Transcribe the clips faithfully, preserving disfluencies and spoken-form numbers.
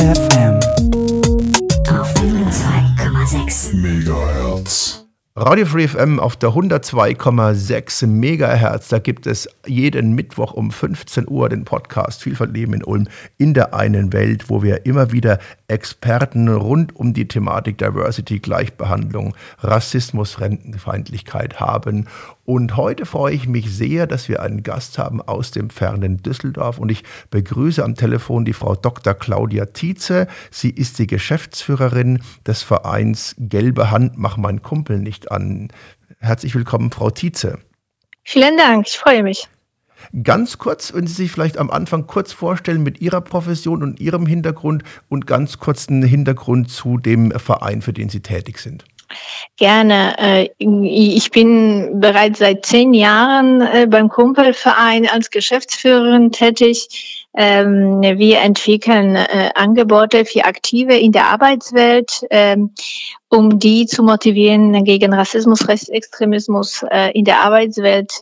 F M auf hundertzwei Komma sechs Megahertz. Radio Free F M auf der hundertzwei Komma sechs Megahertz. Da gibt es jeden Mittwoch um fünfzehn Uhr den Podcast Vielfalt Leben in Ulm in der einen Welt, wo wir immer wieder Experten rund um die Thematik Diversity, Gleichbehandlung, Rassismus, Fremdenfeindlichkeit haben. Und heute freue ich mich sehr, dass wir einen Gast haben aus dem fernen Düsseldorf. Und ich begrüße am Telefon die Frau Doktor Claudia Tietze. Sie ist die Geschäftsführerin des Vereins Gelbe Hand, mach mein Kumpel nicht an. Herzlich willkommen, Frau Tietze. Vielen Dank, ich freue mich. Ganz kurz, wenn Sie sich vielleicht am Anfang kurz vorstellen mit Ihrer Profession und Ihrem Hintergrund und ganz kurz einen Hintergrund zu dem Verein, für den Sie tätig sind. Gerne. Ich bin bereits seit zehn Jahren beim Kumpelverein als Geschäftsführerin tätig. Wir entwickeln Angebote für Aktive in der Arbeitswelt, um die zu motivieren, gegen Rassismus, Rechtsextremismus in der Arbeitswelt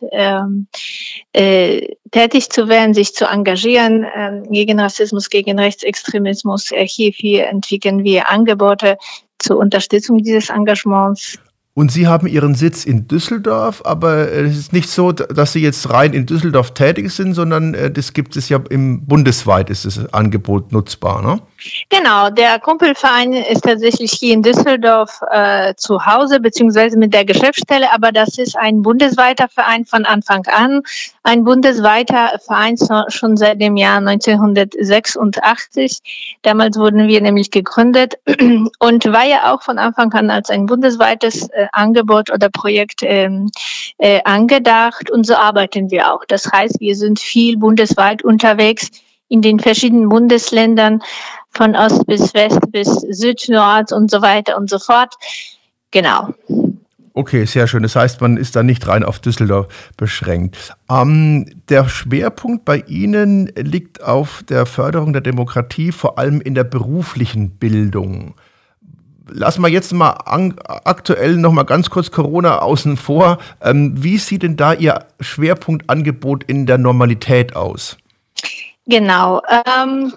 tätig zu werden, sich zu engagieren gegen Rassismus, gegen Rechtsextremismus. Hierfür entwickeln wir Angebote zur Unterstützung dieses Engagements. Und Sie haben Ihren Sitz in Düsseldorf, aber es ist nicht so, dass Sie jetzt rein in Düsseldorf tätig sind, sondern das gibt es ja im bundesweit ist das Angebot nutzbar, ne? Genau, der Kumpelverein ist tatsächlich hier in Düsseldorf äh, zu Hause, beziehungsweise mit der Geschäftsstelle, aber das ist ein bundesweiter Verein von Anfang an, ein bundesweiter Verein schon seit dem Jahr neunzehnhundertsechsundachtzig. Damals wurden wir nämlich gegründet und war ja auch von Anfang an als ein bundesweites äh, Angebot oder Projekt ähm, äh, angedacht, und so arbeiten wir auch. Das heißt, wir sind viel bundesweit unterwegs in den verschiedenen Bundesländern, von Ost bis West bis Süd, Nord und so weiter und so fort. Genau. Okay, sehr schön. Das heißt, man ist da nicht rein auf Düsseldorf beschränkt. Ähm, der Schwerpunkt bei Ihnen liegt auf der Förderung der Demokratie, vor allem in der beruflichen Bildung. Lassen wir jetzt mal an, aktuell noch mal ganz kurz Corona außen vor. Ähm, wie sieht denn da Ihr Schwerpunktangebot in der Normalität aus? Genau. Ähm,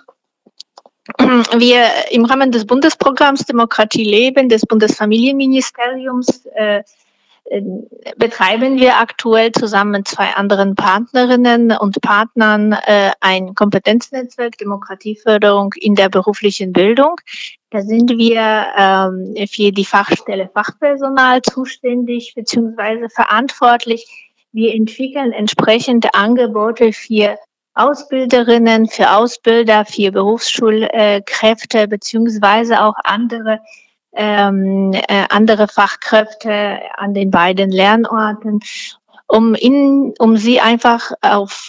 wir im Rahmen des Bundesprogramms Demokratie leben, des Bundesfamilienministeriums, äh, äh, betreiben wir aktuell zusammen mit zwei anderen Partnerinnen und Partnern äh, ein Kompetenznetzwerk Demokratieförderung in der beruflichen Bildung. Da sind wir ähm, für die Fachstelle Fachpersonal zuständig bzw. verantwortlich. Wir entwickeln entsprechende Angebote für Ausbilderinnen, für Ausbilder, für Berufsschulkräfte beziehungsweise auch andere ähm, äh, andere Fachkräfte an den beiden Lernorten, um in, um sie einfach auf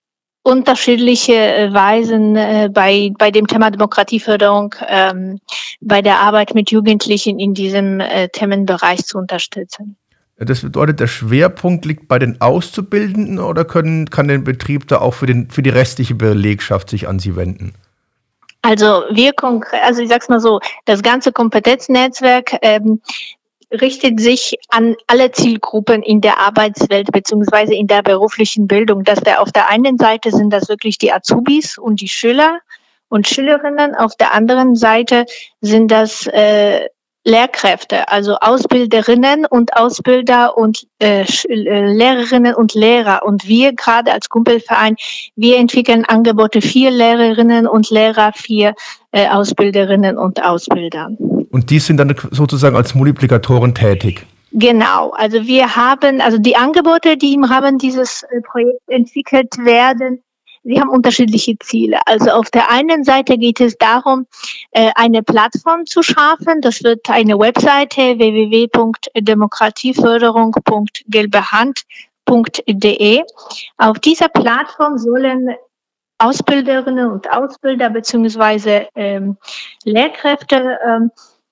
unterschiedliche Weisen äh, bei bei dem Thema Demokratieförderung, ähm, bei der Arbeit mit Jugendlichen in diesem äh, Themenbereich zu unterstützen. Das bedeutet, der Schwerpunkt liegt bei den Auszubildenden, oder können, kann der Betrieb da auch für, den, für die restliche Belegschaft sich an Sie wenden? Also wir konkret, also ich sag's mal so, das ganze Kompetenznetzwerk ähm, richtet sich an alle Zielgruppen in der Arbeitswelt beziehungsweise in der beruflichen Bildung. Dass der auf der einen Seite sind das wirklich die Azubis und die Schüler und Schülerinnen, auf der anderen Seite sind das äh, Lehrkräfte, also Ausbilderinnen und Ausbilder und äh, Lehrerinnen und Lehrer. Und wir gerade als Kumpelverein, wir entwickeln Angebote für Lehrerinnen und Lehrer, für äh, Ausbilderinnen und Ausbilder. Und die sind dann sozusagen als Multiplikatoren tätig? Genau, also wir haben, also die Angebote, die im Rahmen dieses äh, Projekts entwickelt werden, sie haben unterschiedliche Ziele. Also auf der einen Seite geht es darum, eine Plattform zu schaffen. Das wird eine Webseite w w w punkt demokratieförderung punkt gelbehand punkt d e. Auf dieser Plattform sollen Ausbilderinnen und Ausbilder beziehungsweise ähm, Lehrkräfte ähm,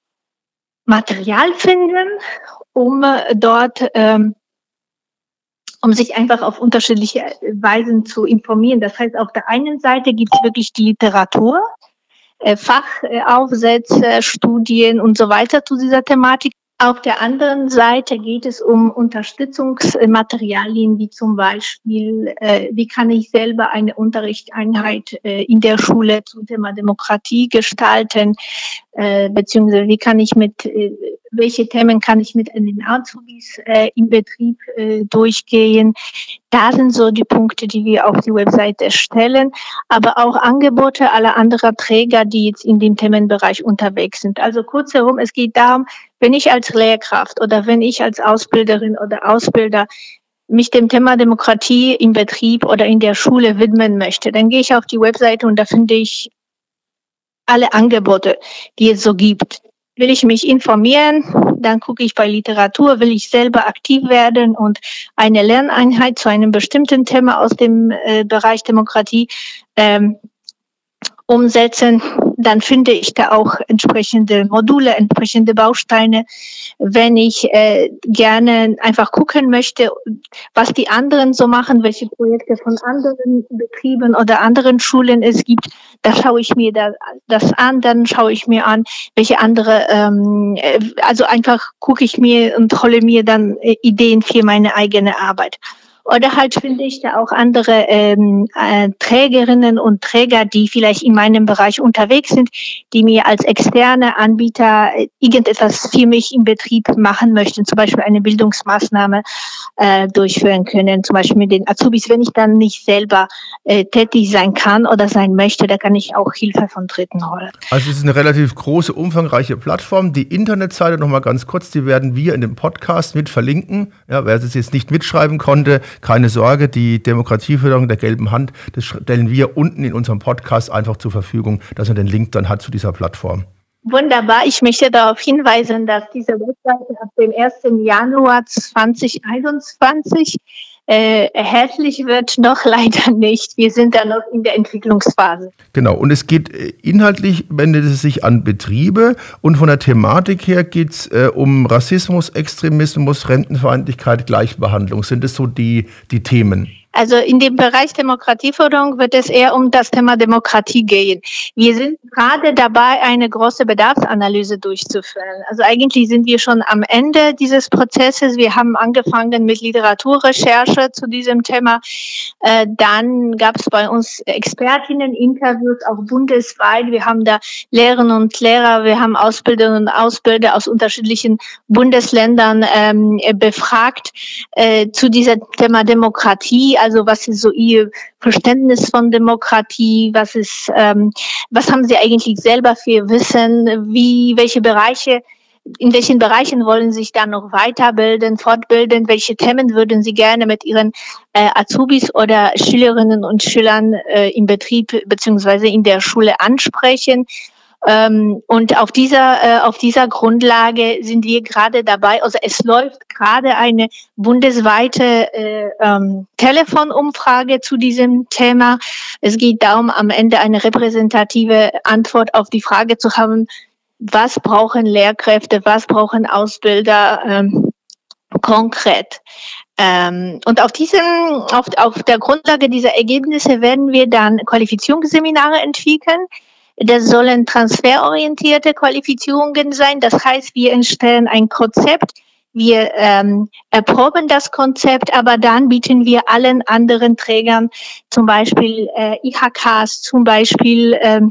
Material finden, um äh, dort ähm, um sich einfach auf unterschiedliche Weisen zu informieren. Das heißt, auf der einen Seite gibt es wirklich die Literatur, äh, Fachaufsätze, Studien und so weiter zu dieser Thematik. Auf der anderen Seite geht es um Unterstützungsmaterialien, wie zum Beispiel, äh, wie kann ich selber eine Unterrichtseinheit äh, in der Schule zum Thema Demokratie gestalten, äh, beziehungsweise wie kann ich mit, äh, welche Themen kann ich mit den Azubis äh, im Betrieb äh, durchgehen. Da sind so die Punkte, die wir auf die Webseite stellen, aber auch Angebote aller anderer Träger, die jetzt in dem Themenbereich unterwegs sind. Also kurzherum, es geht darum, wenn ich als Lehrkraft oder wenn ich als Ausbilderin oder Ausbilder mich dem Thema Demokratie im Betrieb oder in der Schule widmen möchte, dann gehe ich auf die Webseite und da finde ich alle Angebote, die es so gibt. Will ich mich informieren, dann gucke ich bei Literatur, will ich selber aktiv werden und eine Lerneinheit zu einem bestimmten Thema aus dem äh, Bereich Demokratie ähm, umsetzen, dann finde ich da auch entsprechende Module, entsprechende Bausteine. Wenn ich äh, gerne einfach gucken möchte, was die anderen so machen, welche Projekte von anderen Betrieben oder anderen Schulen es gibt, da schaue ich mir da, das an, dann schaue ich mir an, welche andere, ähm, also einfach gucke ich mir und hole mir dann äh, Ideen für meine eigene Arbeit. Oder halt finde ich da auch andere ähm, äh, Trägerinnen und Träger, die vielleicht in meinem Bereich unterwegs sind, die mir als externe Anbieter äh, irgendetwas für mich im Betrieb machen möchten, zum Beispiel eine Bildungsmaßnahme äh, durchführen können, zum Beispiel mit den Azubis. Wenn ich dann nicht selber äh, tätig sein kann oder sein möchte, da kann ich auch Hilfe von Dritten holen. Also es ist eine relativ große, umfangreiche Plattform. Die Internetseite nochmal ganz kurz, die werden wir in dem Podcast mit verlinken. Ja, wer es jetzt nicht mitschreiben konnte, keine Sorge, die Demokratieförderung der gelben Hand, das stellen wir unten in unserem Podcast einfach zur Verfügung, dass er den Link dann hat zu dieser Plattform. Wunderbar. Ich möchte darauf hinweisen, dass diese Webseite ab dem ersten Januar zweitausendeinundzwanzig äh, erhältlich wird, noch leider nicht. Wir sind da noch in der Entwicklungsphase. Genau, und es geht inhaltlich, wendet es sich an Betriebe und von der Thematik her geht es äh, um Rassismus, Extremismus, Rentenfeindlichkeit, Gleichbehandlung. Sind das so die, die Themen? Also in dem Bereich Demokratieförderung wird es eher um das Thema Demokratie gehen. Wir sind gerade dabei, eine große Bedarfsanalyse durchzuführen. Also eigentlich sind wir schon am Ende dieses Prozesses. Wir haben angefangen mit Literaturrecherche zu diesem Thema. Äh, dann gab es bei uns Expertinnen-Interviews, auch bundesweit. Wir haben da Lehrerinnen und Lehrer, wir haben Ausbilderinnen und Ausbilder aus unterschiedlichen Bundesländern ähm, befragt äh, zu diesem Thema Demokratie. Also was ist so Ihr Verständnis von Demokratie? Was ist, ähm, was haben Sie eigentlich selber für Wissen? Wie, welche Bereiche, in welchen Bereichen wollen Sie sich dann noch weiterbilden, fortbilden? Welche Themen würden Sie gerne mit Ihren äh, Azubis oder Schülerinnen und Schülern äh, im Betrieb beziehungsweise in der Schule ansprechen? Ähm, und auf dieser, äh, auf dieser Grundlage sind wir gerade dabei, also es läuft gerade eine bundesweite äh, ähm, Telefonumfrage zu diesem Thema. Es geht darum, am Ende eine repräsentative Antwort auf die Frage zu haben, was brauchen Lehrkräfte, was brauchen Ausbilder ähm, konkret. Ähm, und auf diesem, auf, auf der Grundlage dieser Ergebnisse werden wir dann Qualifizierungsseminare entwickeln. Das sollen transferorientierte Qualifizierungen sein. Das heißt, wir erstellen ein Konzept, wir ähm, erproben das Konzept, aber dann bieten wir allen anderen Trägern, zum Beispiel äh, I H Ks, zum Beispiel ähm,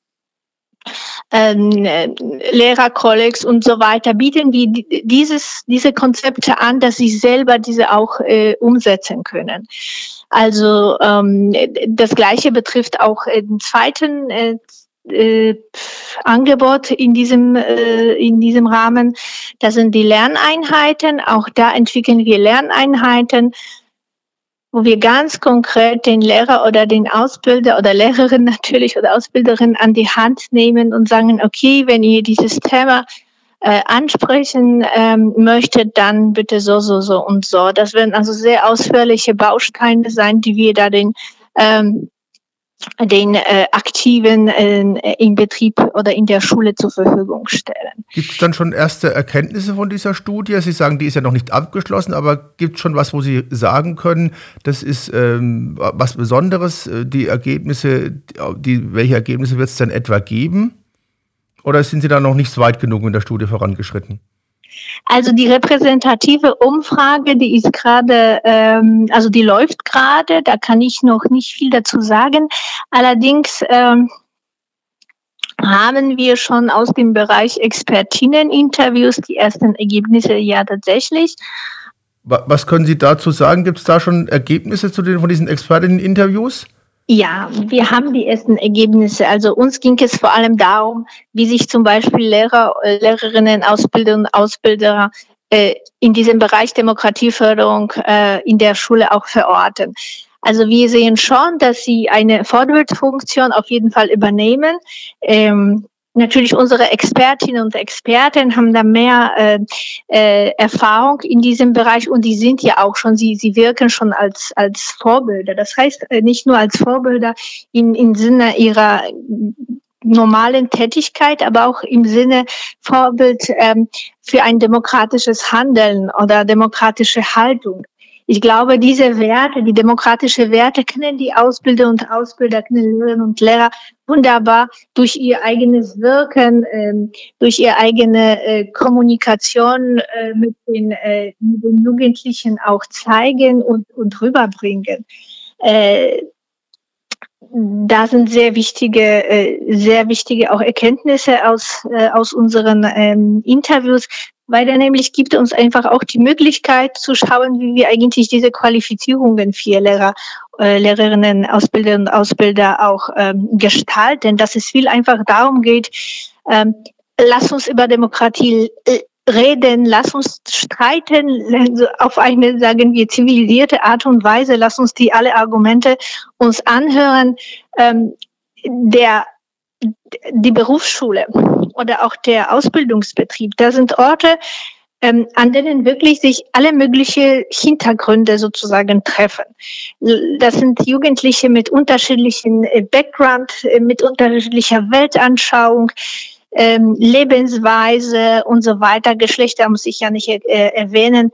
ähm, Lehrerkollegs und so weiter, bieten wir dieses, diese Konzepte an, dass sie selber diese auch äh, umsetzen können. Also ähm, das Gleiche betrifft auch den zweiten äh, Äh, Angebot in diesem äh, in diesem Rahmen. Das sind die Lerneinheiten. Auch da entwickeln wir Lerneinheiten, wo wir ganz konkret den Lehrer oder den Ausbilder oder Lehrerin natürlich oder Ausbilderin an die Hand nehmen und sagen, okay, wenn ihr dieses Thema äh, ansprechen ähm, möchtet, dann bitte so, so, so und so. Das werden also sehr ausführliche Bausteine sein, die wir da den ähm, den äh, Aktiven äh, im Betrieb oder in der Schule zur Verfügung stellen. Gibt es dann schon erste Erkenntnisse von dieser Studie? Sie sagen, die ist ja noch nicht abgeschlossen, aber gibt es schon was, wo Sie sagen können, das ist ähm, was Besonderes, die Ergebnisse, die, welche Ergebnisse wird es denn etwa geben? Oder sind Sie da noch nicht weit genug in der Studie vorangeschritten? Also die repräsentative Umfrage, die ist gerade, ähm, also die läuft gerade, da kann ich noch nicht viel dazu sagen. Allerdings ähm, haben wir schon aus dem Bereich Expertinnen-Interviews die ersten Ergebnisse, ja tatsächlich. Was können Sie dazu sagen? Gibt es da schon Ergebnisse zu den, von diesen Expertinnen-Interviews? Ja, wir haben die ersten Ergebnisse. Also uns ging es vor allem darum, wie sich zum Beispiel Lehrer, Lehrerinnen, Ausbilder und Ausbilder äh, in diesem Bereich Demokratieförderung äh, in der Schule auch verorten. Also wir sehen schon, dass sie eine Vorbildfunktion auf jeden Fall übernehmen. Ähm, Natürlich unsere Expertinnen und Experten haben da mehr äh, äh, Erfahrung in diesem Bereich und die sind ja auch schon, sie sie wirken schon als als Vorbilder. Das heißt äh, nicht nur als Vorbilder im, im Sinne ihrer normalen Tätigkeit, aber auch im Sinne Vorbild ähm, für ein demokratisches Handeln oder demokratische Haltung. Ich glaube, diese Werte, die demokratische Werte, kennen die Ausbilder und Ausbilder, kennen Lehrerinnen und Lehrer wunderbar durch ihr eigenes Wirken, ähm, durch ihre eigene äh, Kommunikation äh, mit, den, äh, mit den Jugendlichen auch zeigen und, und rüberbringen. Äh, da sind sehr wichtige, äh, sehr wichtige auch Erkenntnisse aus, äh, aus unseren ähm, Interviews, weil er nämlich gibt uns einfach auch die Möglichkeit zu schauen, wie wir eigentlich diese Qualifizierungen für Lehrer, äh, Lehrerinnen, Ausbilder und Ausbilder auch ähm, gestalten, dass es viel einfach darum geht, ähm, lass uns über Demokratie äh, reden, lass uns streiten, auf eine, sagen wir, zivilisierte Art und Weise, lass uns die alle Argumente uns anhören. Ähm, der Die Berufsschule oder auch der Ausbildungsbetrieb, da sind Orte, ähm, an denen wirklich sich alle möglichen Hintergründe sozusagen treffen. Das sind Jugendliche mit unterschiedlichen äh, Background, äh, mit unterschiedlicher Weltanschauung, ähm, Lebensweise und so weiter. Geschlechter muss ich ja nicht äh, erwähnen.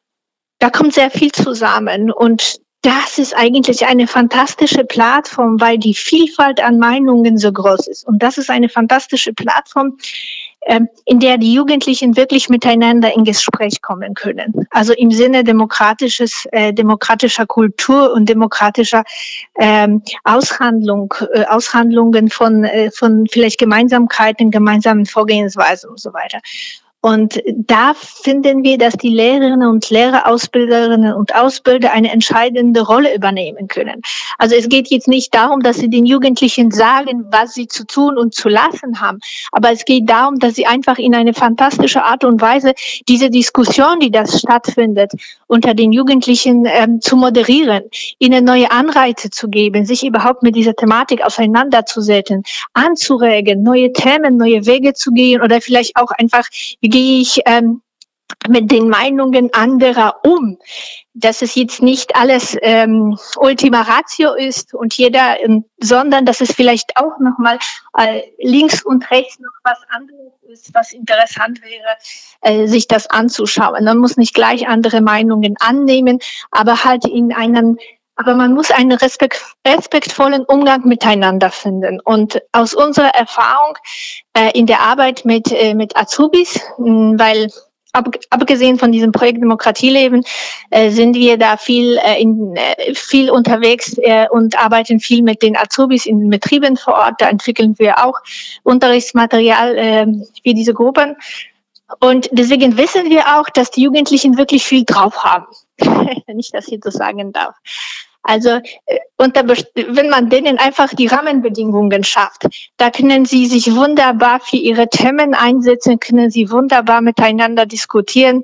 Da kommt sehr viel zusammen und das ist eigentlich eine fantastische Plattform, weil die Vielfalt an Meinungen so groß ist. Und das ist eine fantastische Plattform, ähm, in der die Jugendlichen wirklich miteinander in Gespräch kommen können. Also im Sinne demokratisches, äh, demokratischer Kultur und demokratischer ähm, Aushandlung, äh, Aushandlungen von, äh, von vielleicht Gemeinsamkeiten, gemeinsamen Vorgehensweisen und so weiter. Und da finden wir, dass die Lehrerinnen und Lehrer, Ausbilderinnen und Ausbilder eine entscheidende Rolle übernehmen können. Also es geht jetzt nicht darum, dass sie den Jugendlichen sagen, was sie zu tun und zu lassen haben. Aber es geht darum, dass sie einfach in eine fantastische Art und Weise diese Diskussion, die das stattfindet, unter den Jugendlichen ähm, zu moderieren, ihnen neue Anreize zu geben, sich überhaupt mit dieser Thematik auseinanderzusetzen, anzuregen, neue Themen, neue Wege zu gehen oder vielleicht auch einfach, wie gehe ich ähm, mit den Meinungen anderer um, dass es jetzt nicht alles ähm, Ultima Ratio ist und jeder, ähm, sondern dass es vielleicht auch nochmal äh, links und rechts noch was anderes ist, was interessant wäre, äh, sich das anzuschauen. Man muss nicht gleich andere Meinungen annehmen, aber halt in einem Aber man muss einen respekt, respektvollen Umgang miteinander finden. Und aus unserer Erfahrung äh, in der Arbeit mit, äh, mit Azubis, mh, weil ab, abgesehen von diesem Projekt Demokratieleben, äh, sind wir da viel, äh, in, äh, viel unterwegs äh, und arbeiten viel mit den Azubis in den Betrieben vor Ort. Da entwickeln wir auch Unterrichtsmaterial äh, für diese Gruppen. Und deswegen wissen wir auch, dass die Jugendlichen wirklich viel drauf haben. Wenn ich das hier so sagen darf. Also unter, wenn man denen einfach die Rahmenbedingungen schafft, da können sie sich wunderbar für ihre Themen einsetzen, können sie wunderbar miteinander diskutieren.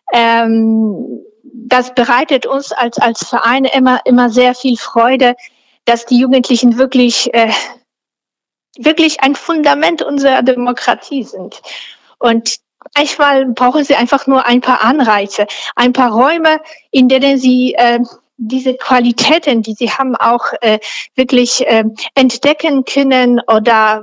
Ähm, das bereitet uns als als Verein immer immer sehr viel Freude, dass die Jugendlichen wirklich äh, wirklich ein Fundament unserer Demokratie sind. Und manchmal brauchen sie einfach nur ein paar Anreize, ein paar Räume, in denen sie äh, diese Qualitäten, die sie haben, auch äh, wirklich äh, entdecken können oder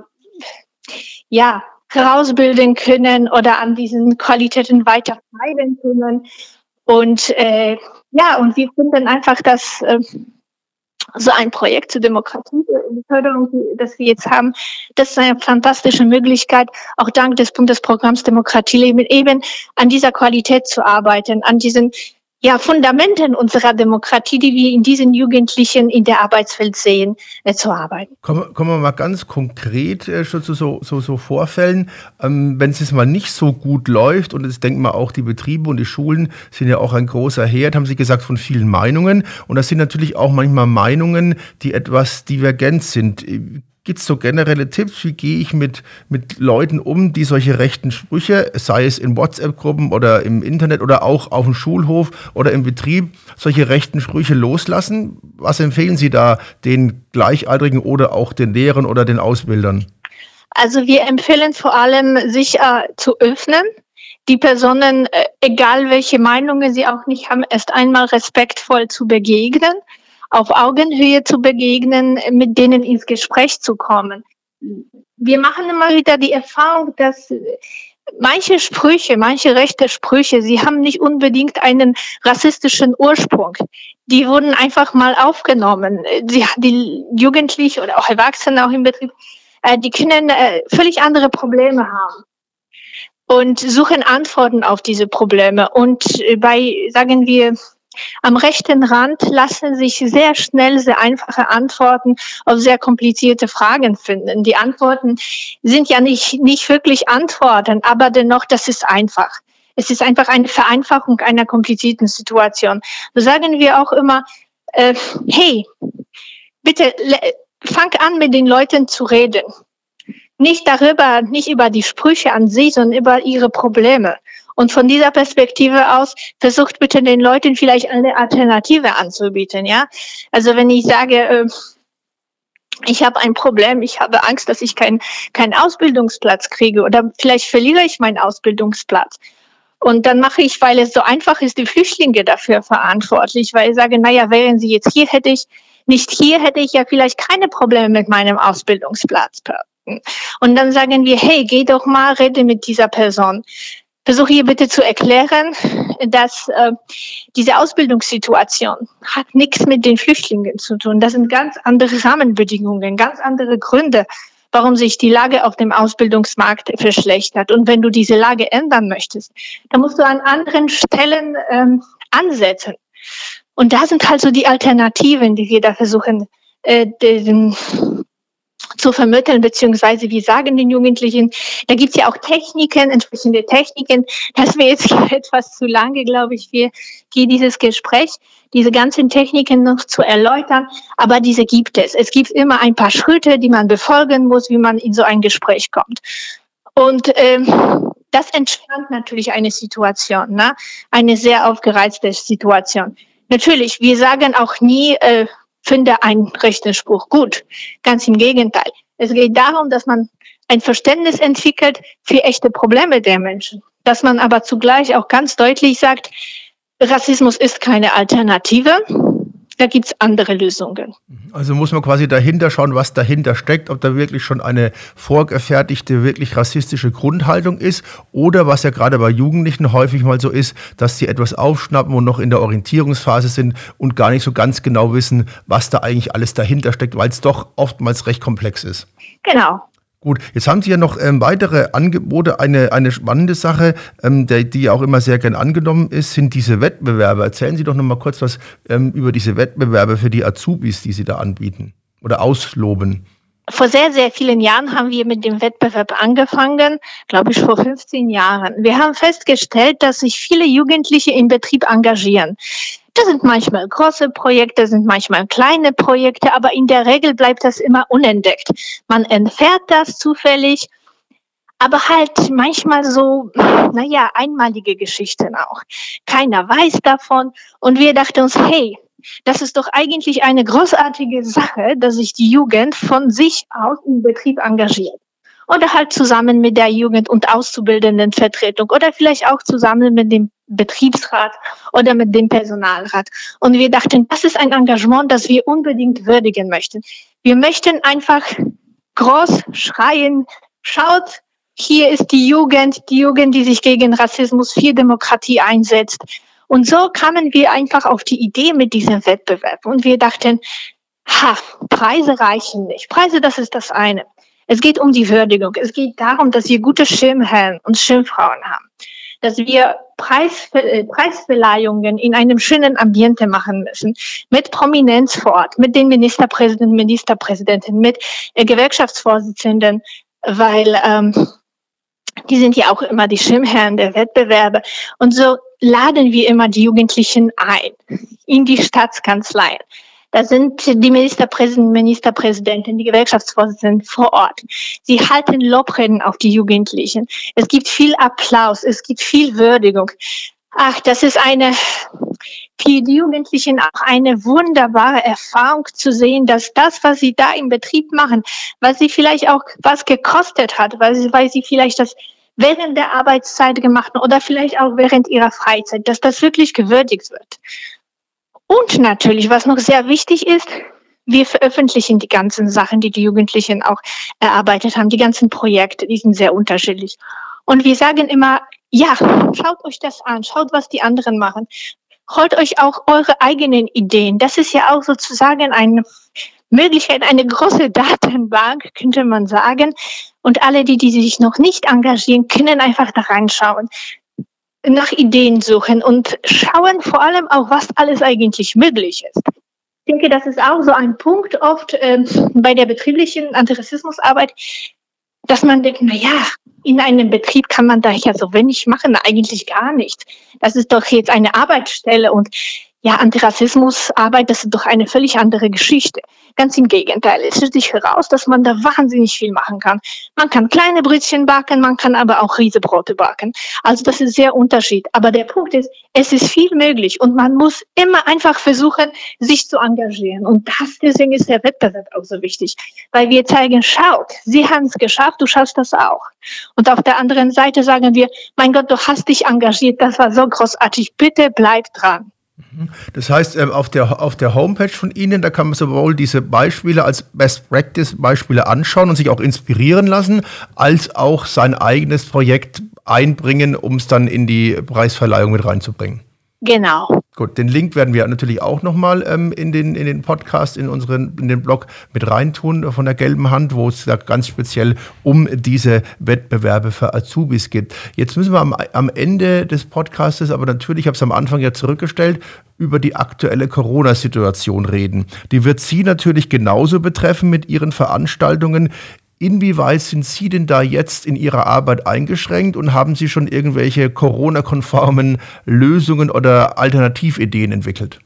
ja herausbilden können oder an diesen Qualitäten weiter treiben können. Und äh, ja, und wir finden einfach, dass äh, so ein Projekt zur Demokratieförderung, das wir jetzt haben, das ist eine fantastische Möglichkeit, auch dank des Bundesprogramms Demokratie leben, eben an dieser Qualität zu arbeiten, an diesen ja, Fundamenten unserer Demokratie, die wir in diesen Jugendlichen in der Arbeitswelt sehen, äh, zu arbeiten. Kommen, kommen wir mal ganz konkret äh, schon zu so, so, so Vorfällen. Ähm, wenn es jetzt mal nicht so gut läuft, und ich denke mal auch die Betriebe und die Schulen sind ja auch ein großer Herd, haben Sie gesagt, von vielen Meinungen. Und das sind natürlich auch manchmal Meinungen, die etwas divergent sind. Gibt es so generelle Tipps, wie gehe ich mit, mit Leuten um, die solche rechten Sprüche, sei es in WhatsApp-Gruppen oder im Internet oder auch auf dem Schulhof oder im Betrieb, solche rechten Sprüche loslassen? Was empfehlen Sie da den Gleichaltrigen oder auch den Lehrern oder den Ausbildern? Also wir empfehlen vor allem, sich äh, zu öffnen, die Personen, äh, egal welche Meinungen sie auch nicht haben, erst einmal respektvoll zu begegnen, auf Augenhöhe zu begegnen, mit denen ins Gespräch zu kommen. Wir machen immer wieder die Erfahrung, dass manche Sprüche, manche rechte Sprüche, sie haben nicht unbedingt einen rassistischen Ursprung. Die wurden einfach mal aufgenommen. Sie, die Jugendlichen oder auch Erwachsene auch im Betrieb, äh, die können äh, völlig andere Probleme haben und suchen Antworten auf diese Probleme. Und bei, sagen wir, am rechten Rand lassen sich sehr schnell sehr einfache Antworten auf sehr komplizierte Fragen finden. Die Antworten sind ja nicht, nicht wirklich Antworten, aber dennoch, das ist einfach. Es ist einfach eine Vereinfachung einer komplizierten Situation. So sagen wir auch immer, äh, hey, bitte fang an, mit den Leuten zu reden. Nicht darüber, nicht über die Sprüche an sich, sondern über ihre Probleme. Und von dieser Perspektive aus versucht bitte den Leuten vielleicht eine Alternative anzubieten, ja. Also wenn ich sage, äh, ich habe ein Problem, ich habe Angst, dass ich keinen keinen Ausbildungsplatz kriege oder vielleicht verliere ich meinen Ausbildungsplatz. Und dann mache ich, weil es so einfach ist, die Flüchtlinge dafür verantwortlich, weil ich sage, naja, wären sie jetzt hier, hätte ich, nicht hier, hätte ich ja vielleicht keine Probleme mit meinem Ausbildungsplatz. Und dann sagen wir, hey, geh doch mal, rede mit dieser Person. Versuche hier bitte zu erklären, dass äh, diese Ausbildungssituation hat nichts mit den Flüchtlingen zu tun. Das sind ganz andere Rahmenbedingungen, ganz andere Gründe, warum sich die Lage auf dem Ausbildungsmarkt verschlechtert. Und wenn du diese Lage ändern möchtest, dann musst du an anderen Stellen ähm, ansetzen. Und da sind halt so die Alternativen, die wir da versuchen äh, den, zu vermitteln, beziehungsweise wir sagen den Jugendlichen, da gibt's ja auch Techniken, entsprechende Techniken. Das wäre jetzt etwas zu lange, glaube ich, für, für dieses Gespräch, diese ganzen Techniken noch zu erläutern, aber diese gibt es. Es gibt immer ein paar Schritte, die man befolgen muss, wie man in so ein Gespräch kommt. Und ähm, das entspannt natürlich eine Situation, ne? Eine sehr aufgereizte Situation. Natürlich, wir sagen auch nie, äh, finde einen rechten Spruch gut. Ganz im Gegenteil. Es geht darum, dass man ein Verständnis entwickelt für echte Probleme der Menschen. Dass man aber zugleich auch ganz deutlich sagt, Rassismus ist keine Alternative. Da gibt's andere Lösungen. Also muss man quasi dahinter schauen, was dahinter steckt, ob da wirklich schon eine vorgefertigte, wirklich rassistische Grundhaltung ist oder was ja gerade bei Jugendlichen häufig mal so ist, dass sie etwas aufschnappen und noch in der Orientierungsphase sind und gar nicht so ganz genau wissen, was da eigentlich alles dahinter steckt, weil es doch oftmals recht komplex ist. Genau. Gut, jetzt haben Sie ja noch ähm, weitere Angebote. Eine, eine spannende Sache, ähm, der, die auch immer sehr gern angenommen ist, sind diese Wettbewerbe. Erzählen Sie doch noch mal kurz was ähm, über diese Wettbewerbe für die Azubis, die Sie da anbieten oder ausloben. Vor sehr, sehr vielen Jahren haben wir mit dem Wettbewerb angefangen, glaube ich vor fünfzehn Jahren. Wir haben festgestellt, dass sich viele Jugendliche im Betrieb engagieren. Das sind manchmal große Projekte, sind manchmal kleine Projekte, aber in der Regel bleibt das immer unentdeckt. Man erfährt das zufällig, aber halt manchmal so, naja, einmalige Geschichten auch. Keiner weiß davon und wir dachten uns, hey, das ist doch eigentlich eine großartige Sache, dass sich die Jugend von sich aus im Betrieb engagiert. Oder halt zusammen mit der Jugend- und Auszubildendenvertretung oder vielleicht auch zusammen mit dem Betriebsrat oder mit dem Personalrat. Und wir dachten, das ist ein Engagement, das wir unbedingt würdigen möchten. Wir möchten einfach groß schreien, schaut, hier ist die Jugend, die Jugend, die sich gegen Rassismus für Demokratie einsetzt. Und so kamen wir einfach auf die Idee mit diesem Wettbewerb. Und wir dachten, ha, Preise reichen nicht. Preise, das ist das eine. Es geht um die Würdigung. Es geht darum, dass wir gute Schirmherren und Schirmfrauen haben. Dass wir Preis, äh, Preisverleihungen in einem schönen Ambiente machen müssen. Mit Prominenz vor Ort, mit den Ministerpräsidenten, Ministerpräsidenten, mit äh, Gewerkschaftsvorsitzenden, weil ähm, die sind ja auch immer die Schirmherren der Wettbewerbe. Und so laden wir immer die Jugendlichen ein in die Staatskanzleien. Da sind die Ministerpräsidenten, Ministerpräsidenten, die Gewerkschaftsvorsitzenden vor Ort. Sie halten Lobreden auf die Jugendlichen. Es gibt viel Applaus, es gibt viel Würdigung. Ach, das ist eine, für die Jugendlichen auch eine wunderbare Erfahrung zu sehen, dass das, was sie da im Betrieb machen, was sie vielleicht auch was gekostet hat, weil sie, weil sie vielleicht das während der Arbeitszeit gemacht haben oder vielleicht auch während ihrer Freizeit, dass das wirklich gewürdigt wird. Und natürlich, was noch sehr wichtig ist, wir veröffentlichen die ganzen Sachen, die die Jugendlichen auch erarbeitet haben, die ganzen Projekte, die sind sehr unterschiedlich. Und wir sagen immer, ja, schaut euch das an, schaut, was die anderen machen. Holt euch auch eure eigenen Ideen. Das ist ja auch sozusagen eine Möglichkeit, eine große Datenbank, könnte man sagen. Und alle, die, die sich noch nicht engagieren, können einfach da reinschauen, nach Ideen suchen und schauen vor allem auch, was alles eigentlich möglich ist. Ich denke, das ist auch so ein Punkt oft ähm, bei der betrieblichen Antirassismusarbeit, dass man denkt, na ja, in einem Betrieb kann man da ja so wenig machen, eigentlich gar nichts. Das ist doch jetzt eine Arbeitsstelle und ja, Antirassismusarbeit, das ist doch eine völlig andere Geschichte. Ganz im Gegenteil, es stellt sich heraus, dass man da wahnsinnig viel machen kann. Man kann kleine Brötchen backen, man kann aber auch Riesenbrote backen. Also das ist sehr unterschiedlich. Aber der Punkt ist, es ist viel möglich und man muss immer einfach versuchen, sich zu engagieren. Und das, deswegen ist der Wettbewerb auch so wichtig. Weil wir zeigen, schaut, Sie haben es geschafft, du schaffst das auch. Und auf der anderen Seite sagen wir, mein Gott, du hast dich engagiert, das war so großartig, bitte bleib dran. Das heißt, auf der, auf der Homepage von Ihnen, da kann man sowohl diese Beispiele als Best-Practice-Beispiele anschauen und sich auch inspirieren lassen, als auch sein eigenes Projekt einbringen, um es dann in die Preisverleihung mit reinzubringen. Genau. Gut, den Link werden wir natürlich auch nochmal ähm, in den in den Podcast, in unseren in den Blog mit reintun von der gelben Hand, wo es da ganz speziell um diese Wettbewerbe für Azubis geht. Jetzt müssen wir am, am Ende des Podcastes, aber natürlich, ich habe es am Anfang ja zurückgestellt, über die aktuelle Corona-Situation reden. Die wird Sie natürlich genauso betreffen mit Ihren Veranstaltungen. Inwieweit sind Sie denn da jetzt in Ihrer Arbeit eingeschränkt und haben Sie schon irgendwelche Corona-konformen Lösungen oder Alternativideen entwickelt?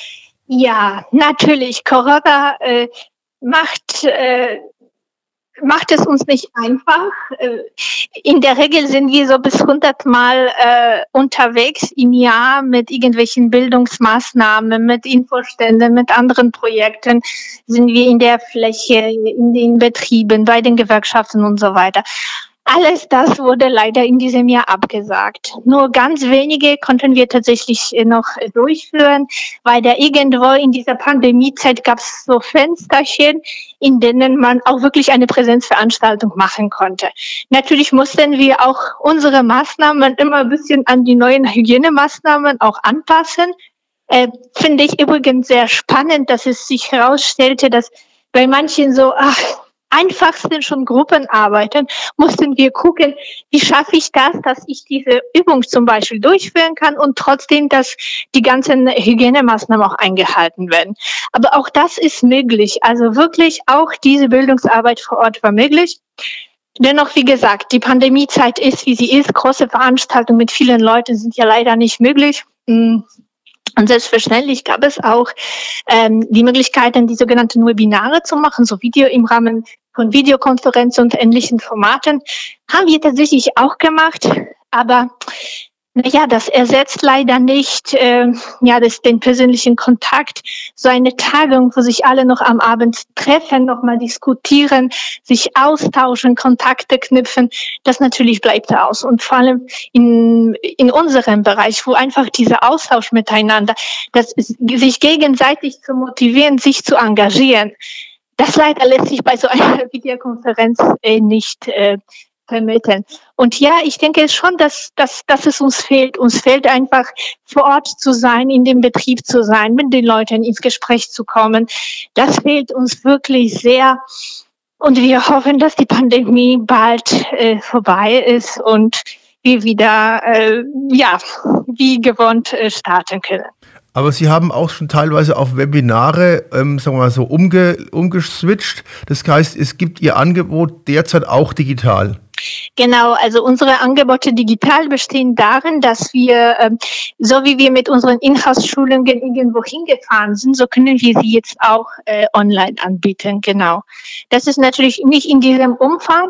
Ja, natürlich. Corona äh, macht, äh, macht es uns nicht einfach. Äh, in der Regel sind wir so bis hundert Mal äh, unterwegs im Jahr mit irgendwelchen Bildungsmaßnahmen, mit Infoständen, mit anderen Projekten sind wir in der Fläche, in den Betrieben, bei den Gewerkschaften und so weiter. Alles das wurde leider in diesem Jahr abgesagt. Nur ganz wenige konnten wir tatsächlich noch durchführen, weil da irgendwo in dieser Pandemiezeit gab es so Fensterchen, in denen man auch wirklich eine Präsenzveranstaltung machen konnte. Natürlich mussten wir auch unsere Maßnahmen immer ein bisschen an die neuen Hygienemaßnahmen auch anpassen. Äh, finde ich übrigens sehr spannend, dass es sich herausstellte, dass bei manchen so, ach, einfachsten schon Gruppen arbeiten, mussten wir gucken, wie schaffe ich das, dass ich diese Übung zum Beispiel durchführen kann und trotzdem, dass die ganzen Hygienemaßnahmen auch eingehalten werden. Aber auch das ist möglich. Also wirklich auch diese Bildungsarbeit vor Ort war möglich. Dennoch, wie gesagt, die Pandemiezeit ist, wie sie ist. Große Veranstaltungen mit vielen Leuten sind ja leider nicht möglich. Und selbstverständlich gab es auch ähm, die Möglichkeiten, die sogenannten Webinare zu machen, so Video im Rahmen von Videokonferenzen und ähnlichen Formaten. Haben wir tatsächlich auch gemacht, aber naja, das ersetzt leider nicht äh, ja, das, den persönlichen Kontakt. So eine Tagung, wo sich alle noch am Abend treffen, nochmal diskutieren, sich austauschen, Kontakte knüpfen, das natürlich bleibt aus. Und vor allem in, in unserem Bereich, wo einfach dieser Austausch miteinander, das ist, sich gegenseitig zu motivieren, sich zu engagieren, das leider lässt sich bei so einer Videokonferenz äh, nicht äh, vermitteln. Und ja, ich denke schon, dass, dass, dass es uns fehlt. Uns fehlt einfach, vor Ort zu sein, in dem Betrieb zu sein, mit den Leuten ins Gespräch zu kommen. Das fehlt uns wirklich sehr. Und wir hoffen, dass die Pandemie bald äh, vorbei ist und wir wieder, äh, ja, wie gewohnt äh, starten können. Aber Sie haben auch schon teilweise auf Webinare, ähm, sagen wir mal so, umge, umgeswitcht. Das heißt, es gibt Ihr Angebot derzeit auch digital. Genau, also unsere Angebote digital bestehen darin, dass wir, ähm, so wie wir mit unseren Inhouse-Schulungen irgendwo hingefahren sind, so können wir sie jetzt auch äh, online anbieten. Genau. Das ist natürlich nicht in diesem Umfang.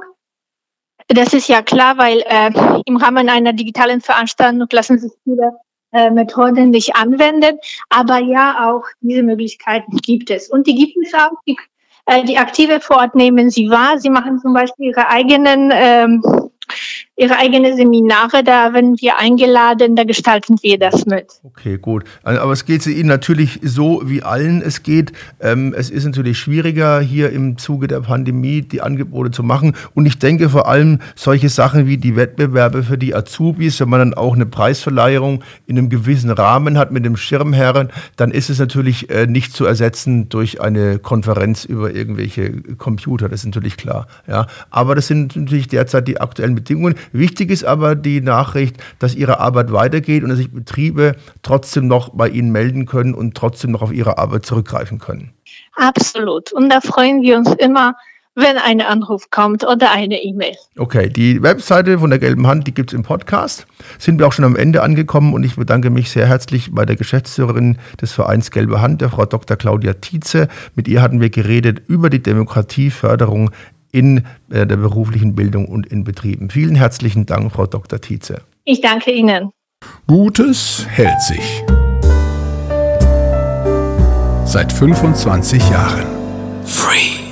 Das ist ja klar, weil äh, im Rahmen einer digitalen Veranstaltung lassen sich viele äh, Methoden nicht anwenden. Aber ja, auch diese Möglichkeiten gibt es. Und die gibt es auch. Die, äh, die Aktive vor Ort nehmen sie wahr. Sie machen zum Beispiel ihre eigenen ähm, ihre eigenen Seminare, da werden wir eingeladen, da gestalten wir das mit. Okay, gut. Aber es geht Ihnen natürlich so, wie allen es geht. Ähm, es ist natürlich schwieriger, hier im Zuge der Pandemie die Angebote zu machen. Und ich denke vor allem solche Sachen wie die Wettbewerbe für die Azubis, wenn man dann auch eine Preisverleihung in einem gewissen Rahmen hat mit dem Schirmherren, dann ist es natürlich äh, nicht zu ersetzen durch eine Konferenz über irgendwelche Computer. Das ist natürlich klar. Ja. Aber das sind natürlich derzeit die aktuellen Bedingungen. Wichtig ist aber die Nachricht, dass Ihre Arbeit weitergeht und dass sich Betriebe trotzdem noch bei Ihnen melden können und trotzdem noch auf Ihre Arbeit zurückgreifen können. Absolut. Und da freuen wir uns immer, wenn ein Anruf kommt oder eine E-Mail. Okay, die Webseite von der Gelben Hand, die gibt es im Podcast. Sind wir auch schon am Ende angekommen und ich bedanke mich sehr herzlich bei der Geschäftsführerin des Vereins Gelbe Hand, der Frau Doktor Claudia Tietze. Mit ihr hatten wir geredet über die Demokratieförderung in der beruflichen Bildung und in Betrieben. Vielen herzlichen Dank, Frau Doktor Tietze. Ich danke Ihnen. Gutes hält sich. Seit fünfundzwanzig Jahren. Free.